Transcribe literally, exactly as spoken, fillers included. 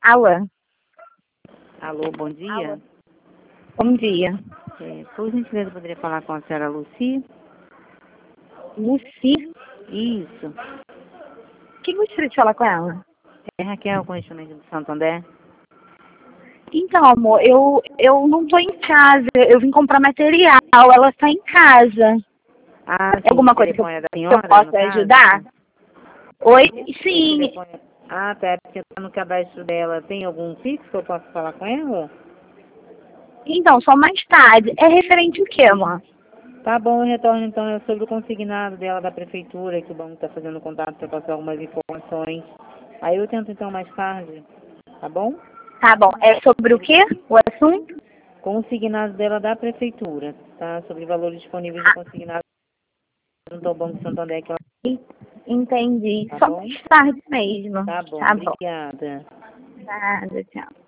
Alô? Alô, bom dia. Alô. Bom dia. É, por gentileza, poderia falar com a senhora Lucy? Lucy? Isso. Quem gostaria de falar com ela? É Raquel, correspondente do Santander? Então, amor, eu, eu não tô em casa. Eu vim comprar material. Ela está em casa. Ah, Tem sim, alguma o coisa que eu, telefone é da que eu senhora, no possa caso? ajudar? Oi? O Sim. telefone... Ah, tá, é porque tá no cadastro dela. Tem algum fixo que eu possa falar com ela? Então, só mais tarde. É referente o quê, amor? Tá bom, eu retorno então é sobre o consignado dela da prefeitura, que o banco tá fazendo contato para passar algumas informações. Aí eu tento então mais tarde, tá bom? Tá bom. É sobre o quê? O assunto? Consignado dela da prefeitura, tá? Sobre valores disponíveis de consignado junto ao Banco Santander, que ela... Entendi. Tá Só bom? mais tarde mesmo. Tá bom, Tá bom. obrigada. Nada, tchau.